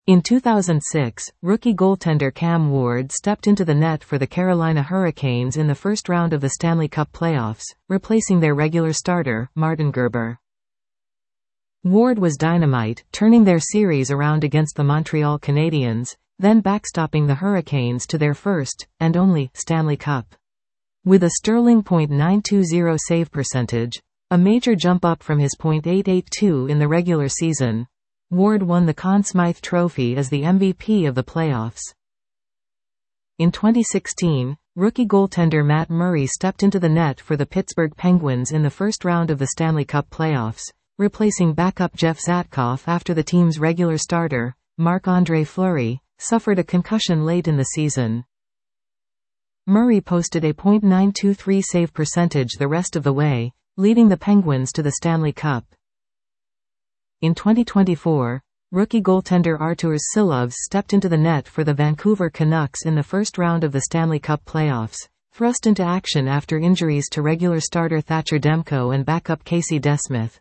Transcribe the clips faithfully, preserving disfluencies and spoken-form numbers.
In two thousand six, rookie goaltender Cam Ward stepped into the net for the Carolina Hurricanes in the first round of the Stanley Cup playoffs, replacing their regular starter, Martin Gerber. Ward was dynamite, turning their series around against the Montreal Canadiens, then backstopping the Hurricanes to their first, and only, Stanley Cup. With a sterling point nine two zero save percentage, a major jump up from his point eight eight two in the regular season, Ward won the Conn Smythe Trophy as the M V P of the playoffs. In twenty sixteen, rookie goaltender Matt Murray stepped into the net for the Pittsburgh Penguins in the first round of the Stanley Cup playoffs, replacing backup Jeff Zatkoff after the team's regular starter, Marc-Andre Fleury, suffered a concussion late in the season. Murray posted a point nine two three save percentage the rest of the way, leading the Penguins to the Stanley Cup. In twenty twenty-four, rookie goaltender Arturs Silovs stepped into the net for the Vancouver Canucks in the first round of the Stanley Cup playoffs, thrust into action after injuries to regular starter Thatcher Demko and backup Casey DeSmith.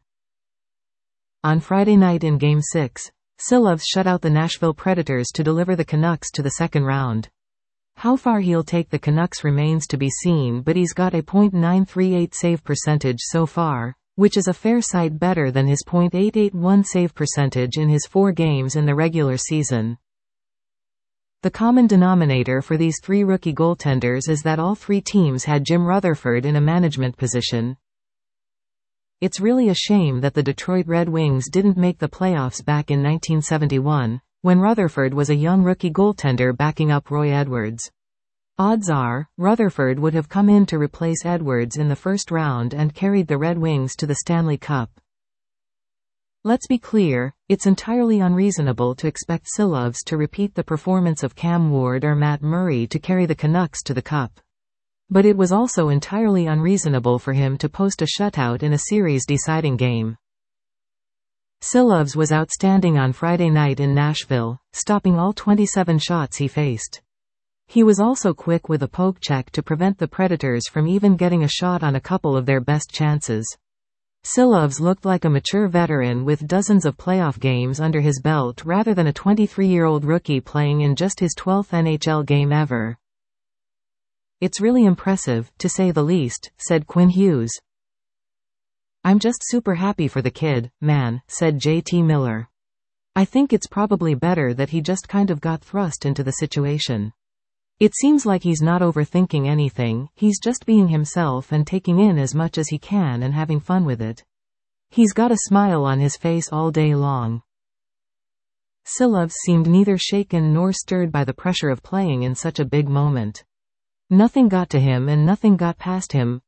On Friday night in Game six, Silovs shut out the Nashville Predators to deliver the Canucks to the second round. How far he'll take the Canucks remains to be seen, but he's got a point nine three eight save percentage so far, which is a fair sight better than his point eight eight one save percentage in his four games in the regular season. The common denominator for these three rookie goaltenders is that all three teams had Jim Rutherford in a management position. It's really a shame that the Detroit Red Wings didn't make the playoffs back in nineteen seventy-one, when Rutherford was a young rookie goaltender backing up Roy Edwards. Odds are, Rutherford would have come in to replace Edwards in the first round and carried the Red Wings to the Stanley Cup. Let's be clear, it's entirely unreasonable to expect Silovs to repeat the performance of Cam Ward or Matt Murray to carry the Canucks to the Cup. But it was also entirely unreasonable for him to post a shutout in a series-deciding game. Silovs was outstanding on Friday night in Nashville, stopping all twenty-seven shots he faced. He was also quick with a poke check to prevent the Predators from even getting a shot on a couple of their best chances. Silovs looked like a mature veteran with dozens of playoff games under his belt rather than a twenty-three-year-old rookie playing in just his twelfth N H L game ever. "It's really impressive, to say the least," said Quinn Hughes. "I'm just super happy for the kid, man," said J T Miller. "I think it's probably better that he just kind of got thrust into the situation. It seems like he's not overthinking anything, he's just being himself and taking in as much as he can and having fun with it. He's got a smile on his face all day long." Silovs seemed neither shaken nor stirred by the pressure of playing in such a big moment. Nothing got to him and nothing got past him.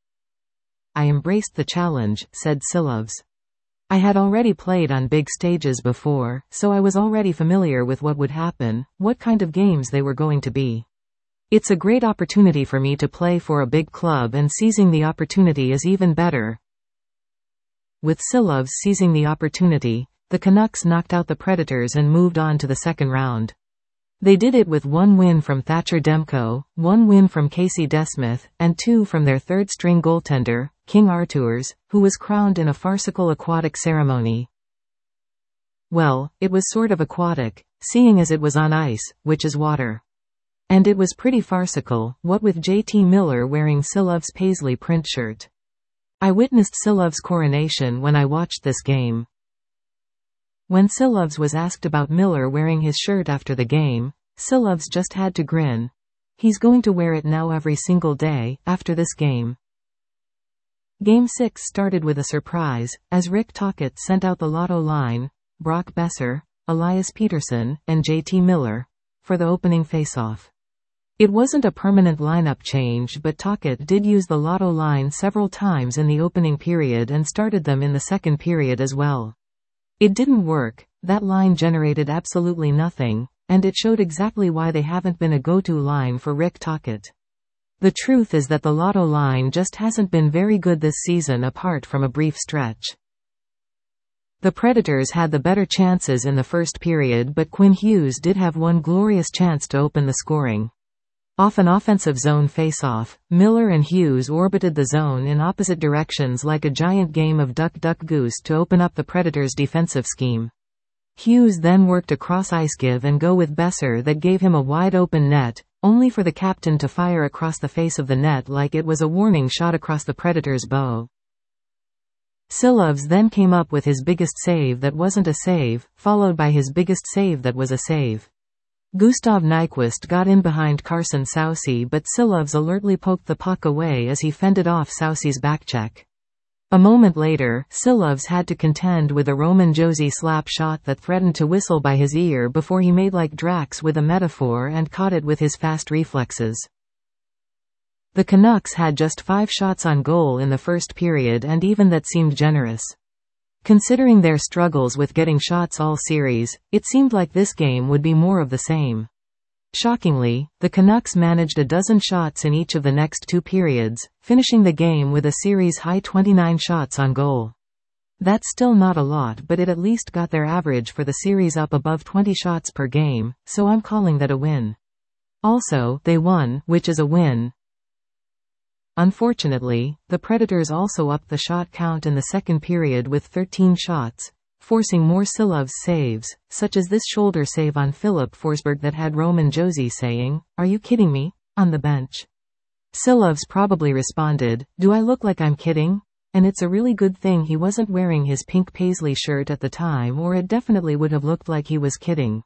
"I embraced the challenge," said Silovs. "I had already played on big stages before, so I was already familiar with what would happen, what kind of games they were going to be. It's a great opportunity for me to play for a big club, and seizing the opportunity is even better." With Silovs seizing the opportunity, the Canucks knocked out the Predators and moved on to the second round. They did it with one win from Thatcher Demko, one win from Casey DeSmith, and two from their third-string goaltender, King Arturs, who was crowned in a farcical aquatic ceremony. Well, it was sort of aquatic, seeing as it was on ice, which is water. And it was pretty farcical, what with J T Miller wearing Silovs' paisley print shirt. I witnessed Silovs' coronation when I watched this game. When Silovs was asked about Miller wearing his shirt after the game, Silovs just had to grin. He's going to wear it now every single day, after this game. Game six started with a surprise, as Rick Tocchet sent out the lotto line, Brock Besser, Elias Peterson, and J T Miller, for the opening faceoff. It wasn't a permanent lineup change, but Tocchet did use the lotto line several times in the opening period and started them in the second period as well. It didn't work, that line generated absolutely nothing, and it showed exactly why they haven't been a go-to line for Rick Tocchet. The truth is that the lotto line just hasn't been very good this season apart from a brief stretch. The Predators had the better chances in the first period, but Quinn Hughes did have one glorious chance to open the scoring. Off an offensive zone face-off, Miller and Hughes orbited the zone in opposite directions like a giant game of duck-duck-goose to open up the Predators' defensive scheme. Hughes then worked a cross-ice give and go with Besser that gave him a wide-open net, only for the captain to fire across the face of the net like it was a warning shot across the Predator's bow. Silovs then came up with his biggest save that wasn't a save, followed by his biggest save that was a save. Gustav Nyquist got in behind Carson Soucy, but Silovs alertly poked the puck away as he fended off Soucy's backcheck. A moment later, Silovs had to contend with a Roman Josi slap shot that threatened to whistle by his ear before he made like Drax with a metaphor and caught it with his fast reflexes. The Canucks had just five shots on goal in the first period, and even that seemed generous. Considering their struggles with getting shots all series, it seemed like this game would be more of the same. Shockingly, the Canucks managed a dozen shots in each of the next two periods, finishing the game with a series-high twenty-nine shots on goal. That's still not a lot, but it at least got their average for the series up above twenty shots per game, so I'm calling that a win. Also, they won, which is a win. Unfortunately, the Predators also upped the shot count in the second period with thirteen shots, forcing more Silovs saves, such as this shoulder save on Philip Forsberg that had Roman Josi saying, "Are you kidding me?" on the bench. Silovs probably responded, "Do I look like I'm kidding?" And it's a really good thing he wasn't wearing his pink paisley shirt at the time, or it definitely would have looked like he was kidding.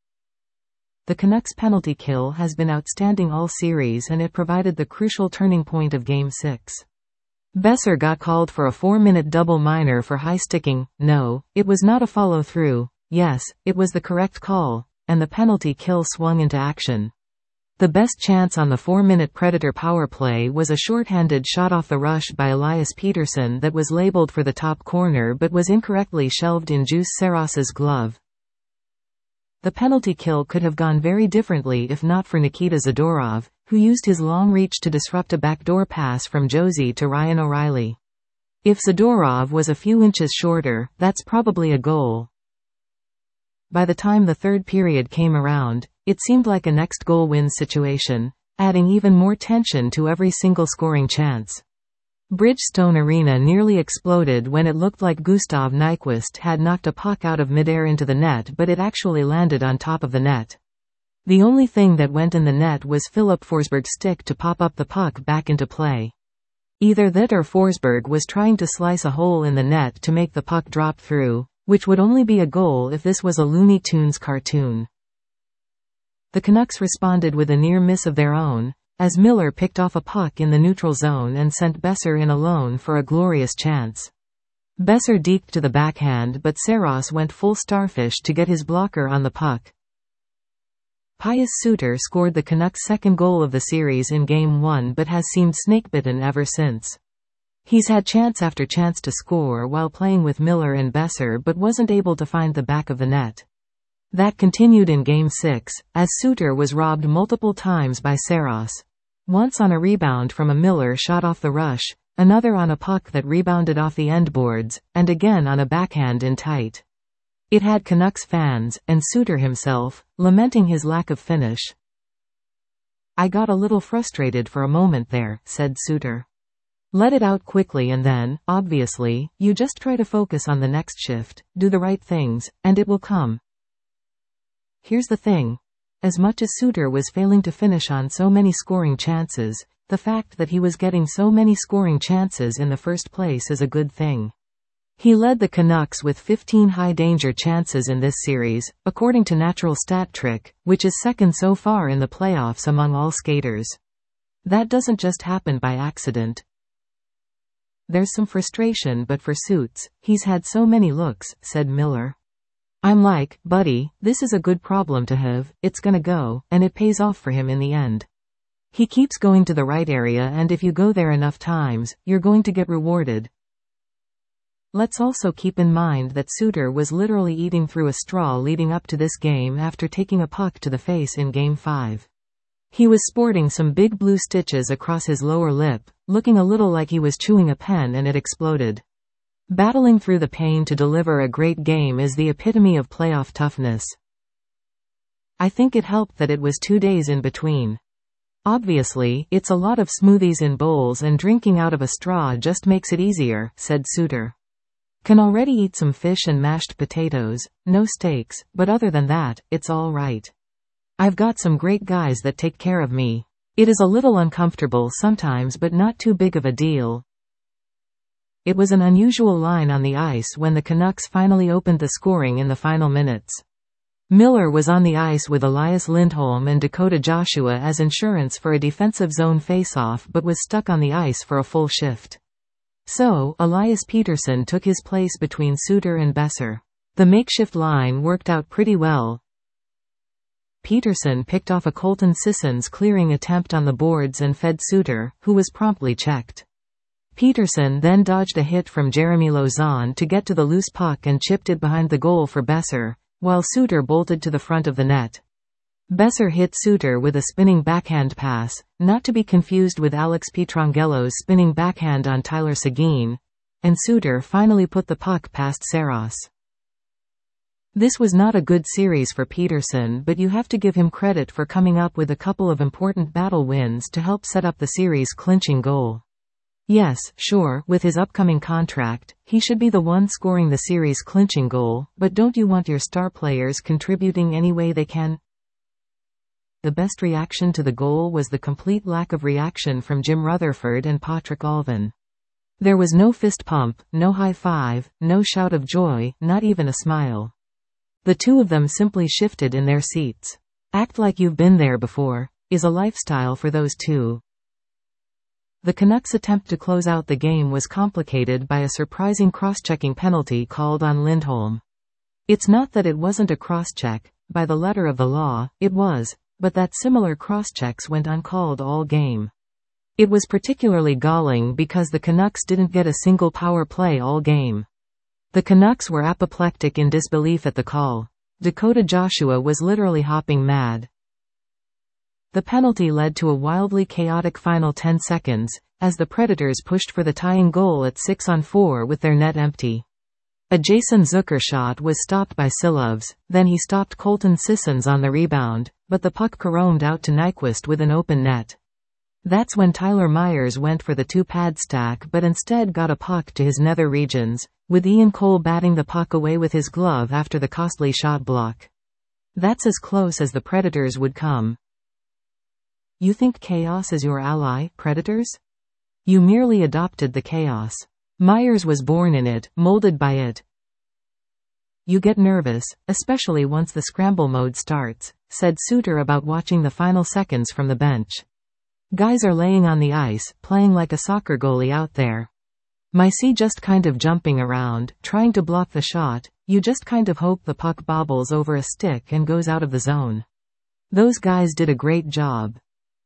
The Canucks' penalty kill has been outstanding all series, and it provided the crucial turning point of Game six. Besser got called for a four-minute double minor for high-sticking. No, it was not a follow-through. Yes, it was the correct call, and the penalty kill swung into action. The best chance on the four-minute Predator power play was a shorthanded shot off the rush by Elias Peterson that was labeled for the top corner but was incorrectly shelved in Juuse Saros's glove. The penalty kill could have gone very differently if not for Nikita Zadorov, who used his long reach to disrupt a backdoor pass from Josi to Ryan O'Reilly. If Zadorov was a few inches shorter, that's probably a goal. By the time the third period came around, it seemed like a next goal wins situation, adding even more tension to every single scoring chance. Bridgestone Arena nearly exploded when it looked like Gustav Nyquist had knocked a puck out of midair into the net, but it actually landed on top of the net. The only thing that went in the net was Philip Forsberg's stick to pop up the puck back into play. Either that or Forsberg was trying to slice a hole in the net to make the puck drop through, which would only be a goal if this was a Looney Tunes cartoon. The Canucks responded with a near miss of their own, as Miller picked off a puck in the neutral zone and sent Besser in alone for a glorious chance. Besser deked to the backhand, but Saros went full starfish to get his blocker on the puck. Pius Suter scored the Canucks' second goal of the series in Game one but has seemed snakebitten ever since. He's had chance after chance to score while playing with Miller and Besser but wasn't able to find the back of the net. That continued in Game six, as Suter was robbed multiple times by Saros. Once on a rebound from a Miller shot off the rush, another on a puck that rebounded off the end boards, and again on a backhand in tight. It had Canucks fans, and Suter himself, lamenting his lack of finish. "I got a little frustrated for a moment there," said Suter. "Let it out quickly and then, obviously, you just try to focus on the next shift, do the right things, and it will come." Here's the thing. As much as Suter was failing to finish on so many scoring chances, the fact that he was getting so many scoring chances in the first place is a good thing. He led the Canucks with fifteen high-danger chances in this series, according to Natural Stat Trick, which is second so far in the playoffs among all skaters. That doesn't just happen by accident. "There's some frustration, but for Suits, he's had so many looks," said Miller. "I'm like, buddy, this is a good problem to have, it's gonna go, and it pays off for him in the end. He keeps going to the right area, and if you go there enough times, you're going to get rewarded." Let's also keep in mind that Suter was literally eating through a straw leading up to this game after taking a puck to the face in Game five. He was sporting some big blue stitches across his lower lip, looking a little like he was chewing a pen and it exploded. Battling through the pain to deliver a great game is the epitome of playoff toughness. I think it helped that it was two days in between. "Obviously, it's a lot of smoothies in bowls and drinking out of a straw just makes it easier," said Suter. Can already eat some fish and mashed potatoes, no steaks, but other than that, it's all right. I've got some great guys that take care of me. It is a little uncomfortable sometimes but not too big of a deal. It was an unusual line on the ice when the Canucks finally opened the scoring in the final minutes. Miller was on the ice with Elias Lindholm and Dakota Joshua as insurance for a defensive zone faceoff but was stuck on the ice for a full shift. So, Elias Pettersson took his place between Suter and Boeser. The makeshift line worked out pretty well. Pettersson picked off a Colton Sissons clearing attempt on the boards and fed Suter, who was promptly checked. Pettersson then dodged a hit from Jeremy Lauzon to get to the loose puck and chipped it behind the goal for Boeser, while Suter bolted to the front of the net. Boeser hit Suter with a spinning backhand pass, not to be confused with Alex Pietrangelo's spinning backhand on Tyler Seguin, and Suter finally put the puck past Saros. This was not a good series for Pettersson, but you have to give him credit for coming up with a couple of important battle wins to help set up the series' clinching goal. Yes, sure, with his upcoming contract, he should be the one scoring the series' clinching goal, but don't you want your star players contributing any way they can? The best reaction to the goal was the complete lack of reaction from Jim Rutherford and Patrick Allvin. There was no fist pump, no high five, no shout of joy, not even a smile. The two of them simply shifted in their seats. Act like you've been there before, is a lifestyle for those two. The Canucks' attempt to close out the game was complicated by a surprising cross-checking penalty called on Lindholm. It's not that it wasn't a cross-check, by the letter of the law, it was, but that similar cross-checks went uncalled all game. It was particularly galling because the Canucks didn't get a single power play all game. The Canucks were apoplectic in disbelief at the call. Dakota Joshua was literally hopping mad. The penalty led to a wildly chaotic final ten seconds, as the Predators pushed for the tying goal at six on four with their net empty. A Jason Zucker shot was stopped by Silovs, then he stopped Colton Sissons on the rebound, but the puck caromed out to Nyquist with an open net. That's when Tyler Myers went for the two-pad stack but instead got a puck to his nether regions, with Ian Cole batting the puck away with his glove after the costly shot block. That's as close as the Predators would come. You think chaos is your ally, Predators? You merely adopted the chaos. Myers was born in it, molded by it. You get nervous, especially once the scramble mode starts, said Suter about watching the final seconds from the bench. Guys are laying on the ice, playing like a soccer goalie out there. My C just kind of jumping around, trying to block the shot, you just kind of hope the puck bobbles over a stick and goes out of the zone. Those guys did a great job.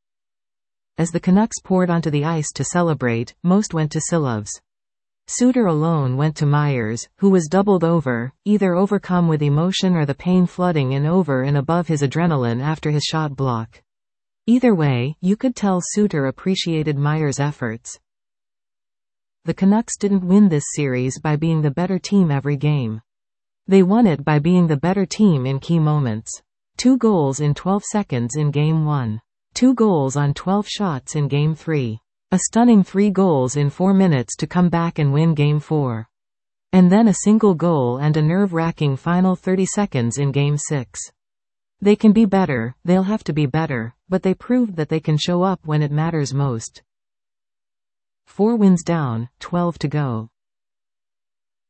As the Canucks poured onto the ice to celebrate, most went to Silovs. Suter alone went to Myers, who was doubled over, either overcome with emotion or the pain flooding in over and above his adrenaline after his shot block. Either way, you could tell Suter appreciated Myers' efforts. The Canucks didn't win this series by being the better team every game. They won it by being the better team in key moments. Two goals in twelve seconds in Game one. Two goals on twelve shots in Game three. A stunning three goals in four minutes to come back and win Game four. And then a single goal and a nerve-wracking final thirty seconds in Game six. They can be better, they'll have to be better, but they proved that they can show up when it matters most. Four wins down, twelve to go.